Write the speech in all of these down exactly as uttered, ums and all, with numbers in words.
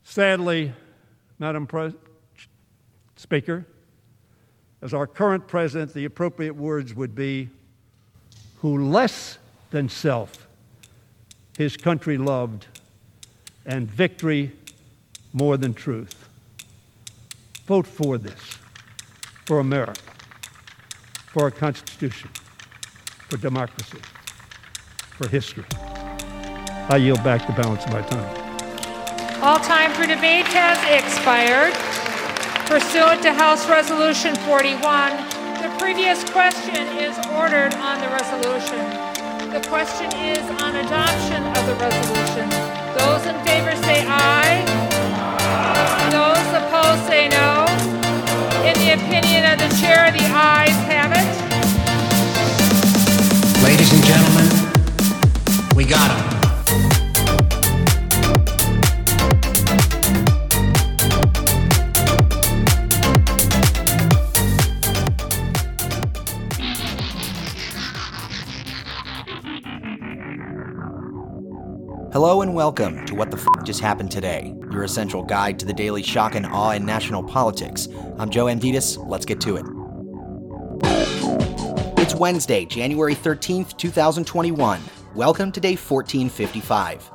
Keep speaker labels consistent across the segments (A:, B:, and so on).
A: Sadly, Madam Pre- Speaker, as our current president, the appropriate words would be, who less than self his country loved, and victory more than truth. Vote for this, for America, for our Constitution, for democracy, for history. I yield back the balance of my time.
B: All time for debate has expired. Pursuant to House Resolution forty-one, the previous question is ordered on the resolution. The question is on adoption of the resolution. Those in favor say aye. Those opposed say no. In the opinion of the chair, the ayes have it.
C: Ladies and gentlemen, we got him.
D: Hello and welcome to What the F*** Just Happened Today, your essential guide to the daily shock and awe in national politics. I'm Joe Amditis. Let's get to it. It's Wednesday, January thirteenth, twenty twenty-one. Welcome to day fourteen fifty-five.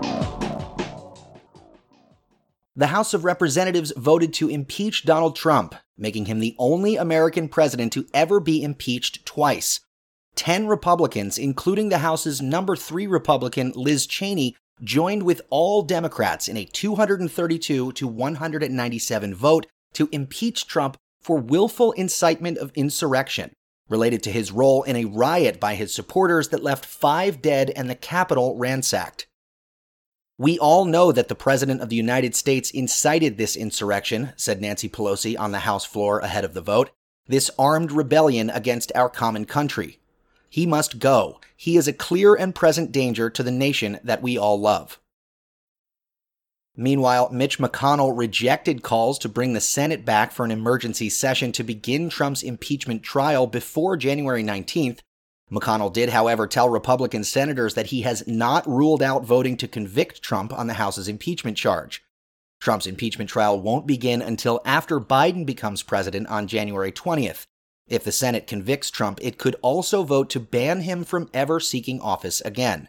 D: The House of Representatives voted to impeach Donald Trump, making him the only American president to ever be impeached twice. Ten Republicans, including the House's number three Republican Liz Cheney, joined with all Democrats in a two hundred thirty-two to one hundred ninety-seven vote to impeach Trump for willful incitement of insurrection, related to his role in a riot by his supporters that left five dead and the Capitol ransacked. We all know that the President of the United States incited this insurrection, said Nancy Pelosi on the House floor ahead of the vote, this armed rebellion against our common country. He must go. He is a clear and present danger to the nation that we all love. Meanwhile, Mitch McConnell rejected calls to bring the Senate back for an emergency session to begin Trump's impeachment trial before January nineteenth. McConnell did, however, tell Republican senators that he has not ruled out voting to convict Trump on the House's impeachment charge. Trump's impeachment trial won't begin until after Biden becomes president on January twentieth. If the Senate convicts Trump, it could also vote to ban him from ever seeking office again.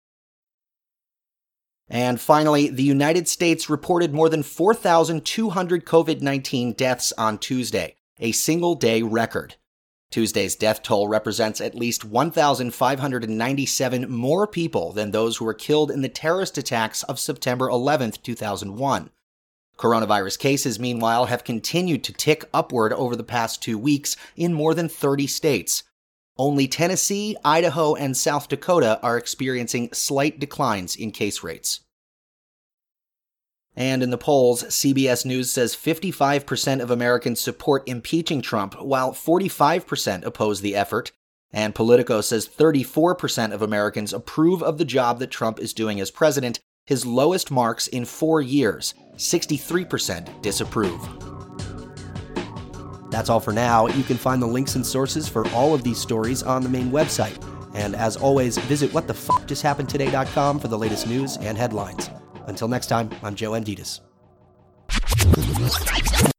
D: And finally, the United States reported more than four thousand two hundred COVID nineteen deaths on Tuesday, a single-day record. Tuesday's death toll represents at least one thousand five hundred ninety-seven more people than those who were killed in the terrorist attacks of September eleventh, two thousand one. Coronavirus cases, meanwhile, have continued to tick upward over the past two weeks in more than thirty states. Only Tennessee, Idaho, and South Dakota are experiencing slight declines in case rates. And in the polls, C B S News says fifty-five percent of Americans support impeaching Trump, while forty-five percent oppose the effort. And Politico says thirty-four percent of Americans approve of the job that Trump is doing as president, his lowest marks in four years. sixty-three percent disapprove. That's all for now. You can find the links and sources for all of these stories on the main website. And as always, visit what the fuck just happened today dot com for the latest news and headlines. Until next time, I'm Joe Amditis.